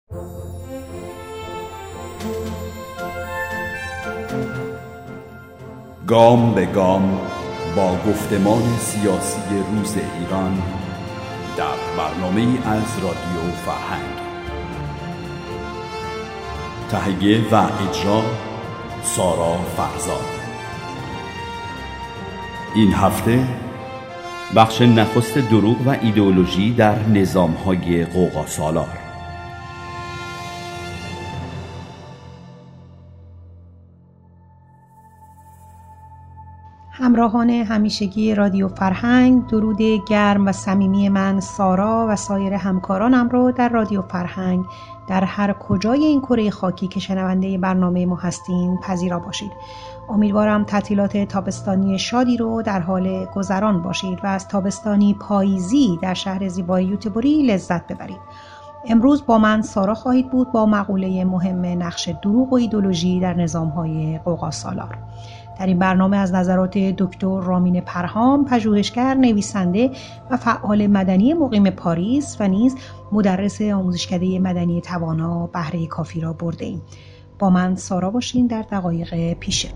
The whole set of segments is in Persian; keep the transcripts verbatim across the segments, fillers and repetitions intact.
گام به گام با گفتمان سیاسی روز ایران در برنامه از رادیو فرهنگ. تهیه و اجرا سارا فرزاد. این هفته بخش نخست دروغ و ایدئولوژی در نظام‌های غوغاسالار. همراهان همیشگی رادیو فرهنگ، درود گرم و صمیمی من سارا و سایر همکارانم رو در رادیو فرهنگ در هر کجای این کره خاکی که شنونده برنامه ما هستین پذیرا باشید. امیدوارم تعطیلات تابستانی شادی رو در حال گذران باشید و از تابستانی پاییزی در شهر زیبای یوتبوری لذت ببرید. امروز با من سارا خواهید بود با مقوله مهم نقش دروغ و ایدئولوژی در نظام‌های غوغاسالار. در این برنامه از نظرات دکتر رامین پرهام، پژوهشگر، نویسنده و فعال مدنی مقیم پاریس و نیز مدرس آموزشکده مدنی توانا بهره کافی را برده ایم. با من سارا باشین در دقایق پیشه.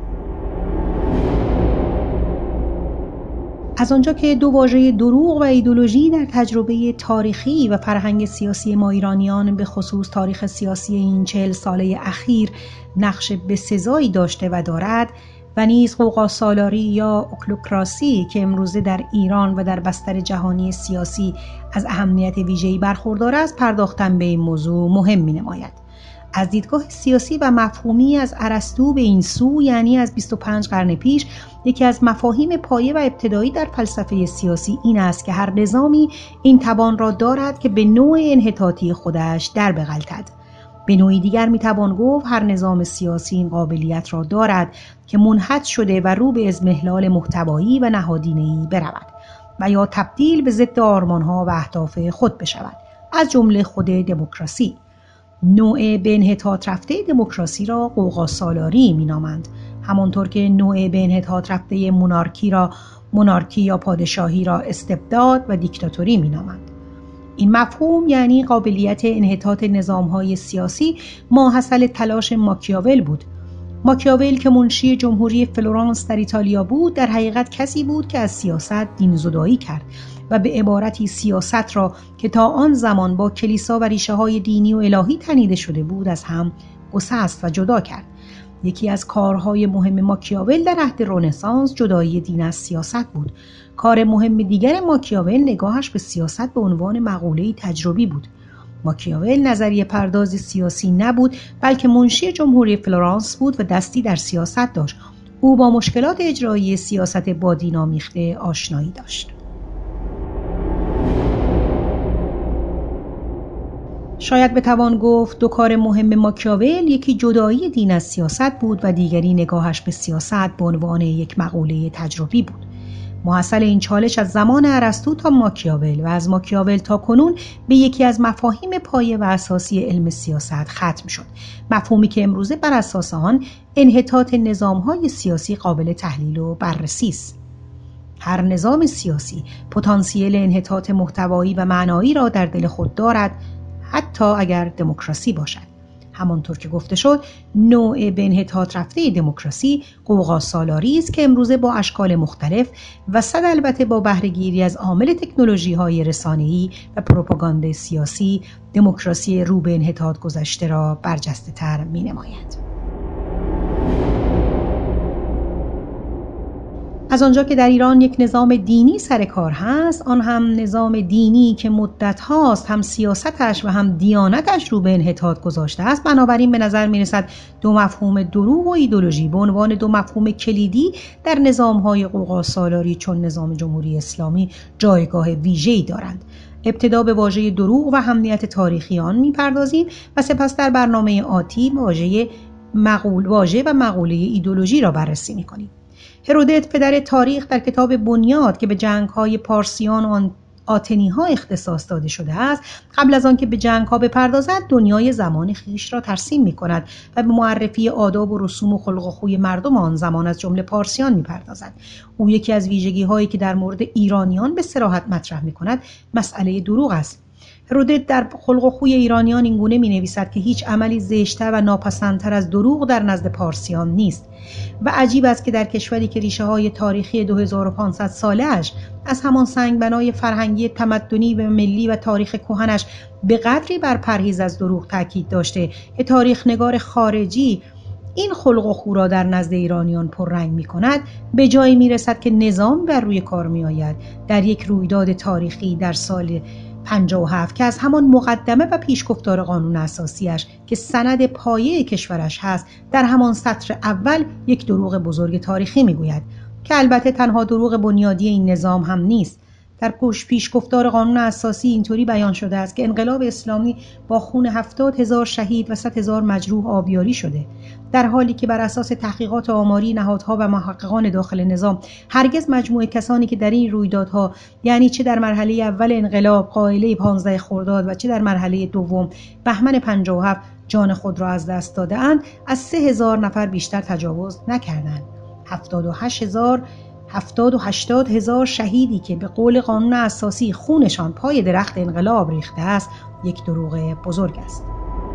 از آنجا که دو واژه دروغ و ایدئولوژی در تجربه تاریخی و فرهنگ سیاسی ما ایرانیان به خصوص تاریخ سیاسی این چهل ساله اخیر نقش بسزایی داشته و دارد و نیز غوغاسالاری یا اوکلوکراسی که امروزه در ایران و در بستر جهانی سیاسی از اهمیت ویژه‌ای برخوردار است، پرداختن به این موضوع مهم می‌نماید. از دیدگاه سیاسی و مفهومی از ارسطو به این سو، یعنی از بیست و پنج قرن پیش، یکی از مفاهیم پایه و ابتدایی در فلسفه سیاسی این است که هر نظامی این توان را دارد که به نوع انحطاطی خودش در بغلطد. به نوعی دیگر میتوان گفت هر نظام سیاسی این قابلیت را دارد که منحط شده و رو به اضمحلال محتوایی و نهادینه‌ای برود و یا تبدیل به ضد آرمان‌ها و اهداف خود بشود، از جمله خود دموکراسی. نوع به انحطاط رفته دموکراسی را غوغاسالاری مینامند، همانطور که نوع به انحطاط رفته مونارکی را مونارکی یا پادشاهی را استبداد و دیکتاتوری مینامند. این مفهوم یعنی قابلیت انحطاط نظام‌های سیاسی ماحصل تلاش ماکیاول بود. ماکیاول که منشی جمهوری فلورانس در ایتالیا بود، در حقیقت کسی بود که از سیاست دین‌زدایی کرد و به عبارتی سیاست را که تا آن زمان با کلیسا و ریشه‌های دینی و الهی تنیده شده بود از هم گسست و جدا کرد. یکی از کارهای مهم ماکیاول در عهد رنسانس جدایی دین از سیاست بود. کار مهم دیگر ماکیاول نگاهش به سیاست به عنوان مقوله‌ای تجربی بود. ماکیاول نظریه پرداز سیاسی نبود، بلکه منشی جمهوری فلورانس بود و دستی در سیاست داشت. او با مشکلات اجرایی سیاست با دین آمیخته آشنایی داشت. شاید بتوان گفت دو کار مهم ماکیاول، یکی جدایی دین از سیاست بود و دیگری نگاهش به سیاست به عنوان یک مقوله تجربی بود. محصل این چالش از زمان ارسطو تا ماکیاول و از ماکیاول تا کنون به یکی از مفاهیم پایه و اساسی علم سیاست ختم شد، مفهومی که امروزه بر اساس آن انحطاط نظام‌های سیاسی قابل تحلیل و بررسی است. هر نظام سیاسی پتانسیل انحطاط محتوایی و معنایی را در دل خود دارد، حتی اگر دموکراسی باشد. همانطور که گفته شد، نوع به انحطاط رفته دموکراسی غوغاسالاری است که امروزه با اشکال مختلف و صد البته با بهره‌گیری از عامل تکنولوژی‌های رسانه‌ای و پروپاگاند سیاسی، دموکراسی رو به انحطاط گذشته را برجسته‌تر می‌نماید. از آنجا که در ایران یک نظام دینی سر کار هست، آن هم نظام دینی که مدت هاست هم سیاستش و هم دیانتش رو به انحطاط گذاشته است، بنابراین به نظر می رسد دو مفهوم دروغ و ایدئولوژی به عنوان دو مفهوم کلیدی در نظام‌های غوغاسالاری چون نظام جمهوری اسلامی جایگاه ویژه‌ای دارند. ابتدا به واژه دروغ و اهمیت تاریخی آن می‌پردازیم و سپس در برنامه آتی واژه مقول واژه و مقوله ایدئولوژی را بررسی می‌کنیم. هرودوت پدر تاریخ در کتاب بنیاد که به جنگ‌های پارسیان و آتنی‌ها اختصاص داده شده است، قبل از آن که به جنگ‌ها بپردازد دنیای زمان خیش را ترسیم می‌کند و به معرفی آداب و رسوم و خلق و خوی مردم آن زمان از جمله پارسیان می‌پردازد. او یکی از ویژگی‌هایی که در مورد ایرانیان به صراحت مطرح می‌کند مسئله دروغ است. هرودوت در خلق و خوی ایرانیان اینگونه می نویسد که هیچ عملی زشت‌تر و ناپسندتر از دروغ در نزد پارسیان نیست و عجیب است که در کشوری که ریشه های تاریخی دو هزار و پانصد ساله‌اش از همان سنگبنای فرهنگی تمدنی و ملی و تاریخ کهنش به قدری بر پرهیز از دروغ تاکید داشته که تاریخ نگار خارجی این خلق و خو را در نزد ایرانیان پررنگ می کند، به جایی می رسد که نظام بر روی کار می آید در یک رویداد تاریخی در سال پنجاه و هفت که از همان مقدمه و پیشگفتار قانون اساسیش که سند پایه کشورش هست در همان سطر اول یک دروغ بزرگ تاریخی می گوید که البته تنها دروغ بنیادی این نظام هم نیست. در پیشگفتار قانون اساسی اینطوری بیان شده است که انقلاب اسلامی با خون هفتاد هزار شهید و صد هزار مجروح آبیاری شده، در حالی که بر اساس تحقیقات آماری نهادها و محققان داخل نظام هرگز مجموع کسانی که در این رویدادها، یعنی چه در مرحله اول انقلاب قائله پانزده خرداد و چه در مرحله دوم بهمن پنجاه و هفت جان خود را از دست داده‌اند، از سه هزار نفر بیشتر تجاوز نکردند. هفتاد و هشت هزار هفتاد و هشتاد هزار شهیدی که به قول قانون اساسی خونشان پای درخت انقلاب ریخته است یک دروغ بزرگ است.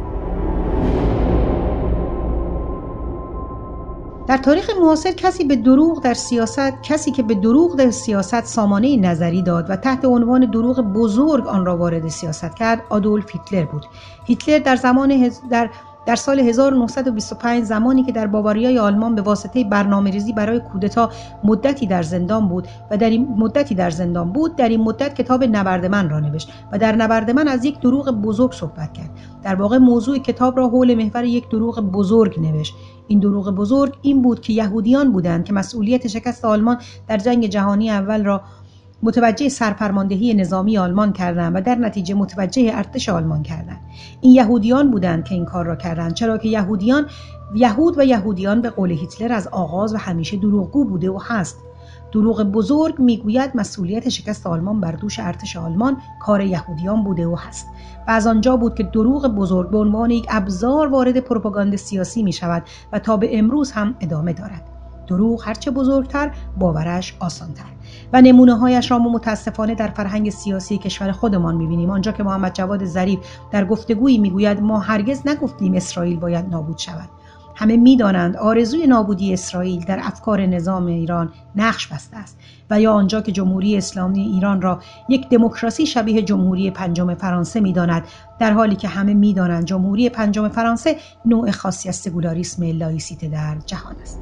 در تاریخ معاصر کسی به دروغ در سیاست کسی که به دروغ در سیاست سامانه نظری داد و تحت عنوان دروغ بزرگ آن را وارد سیاست کرد آدولف هیتلر بود. هیتلر در زمان هز... در در سال هزار و نهصد و بیست و پنج زمانی که در باواریای آلمان به واسطه برنامه‌ریزی برای کودتا مدتی در زندان بود و در این مدتی در زندان بود در این مدت کتاب نبرد من را نوشت و در نبرد من از یک دروغ بزرگ صحبت کرد. در واقع موضوع کتاب را حول محور یک دروغ بزرگ نوشت. این دروغ بزرگ این بود که یهودیان بودند که مسئولیت شکست آلمان در جنگ جهانی اول را متوجه سرفرماندهی نظامی آلمان کردند و در نتیجه متوجه ارتش آلمان کردند. این یهودیان بودند که این کار را کردند، چرا که یهودیان یهود و یهودیان به قول هیتلر از آغاز و همیشه دروغگو بوده و هست. دروغ بزرگ میگوید مسئولیت شکست آلمان بر دوش ارتش آلمان کار یهودیان بوده و هست و از آنجا بود که دروغ بزرگ به عنوان یک ابزار وارد پروپاگاند سیاسی می شود و تا به امروز هم ادامه دارد. دروغ هرچه بزرگتر باورش آسانتر و نمونه هایش را ما متاسفانه در فرهنگ سیاسی کشور خودمان می‌بینیم، آنجا که محمد جواد ظریف در گفتگویی میگوید ما هرگز نگفتیم اسرائیل باید نابود شود. همه می‌دانند آرزوی نابودی اسرائیل در افکار نظام ایران نقش بسته است و یا آنجا که جمهوری اسلامی ایران را یک دموکراسی شبیه جمهوری پنجم فرانسه می‌داند، در حالی که همه می‌دانند جمهوری پنجم فرانسه نوع خاصی از سکولاریسم لایسیته در جهان است.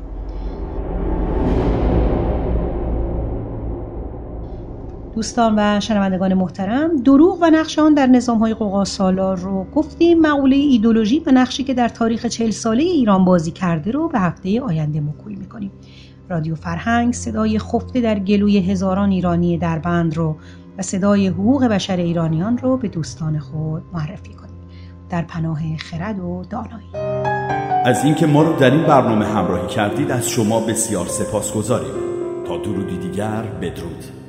دوستان و شنوندگان محترم، دروغ و نقش آن در نظام‌های قوقاسالار رو گفتیم. مقوله ایدئولوژی و نقشی که در تاریخ چهل ساله ایران بازی کرده رو به هفته آینده موکول می‌کنیم. رادیو فرهنگ صدای خفته در گلوی هزاران ایرانی دربند رو و صدای حقوق بشر ایرانیان رو به دوستان خود معرفی کنیم. در پناه خرد و دانایی. از اینکه ما رو در این برنامه همراهی کردید از شما بسیار سپاسگزاریم. تا درودی دیگر، بدرود.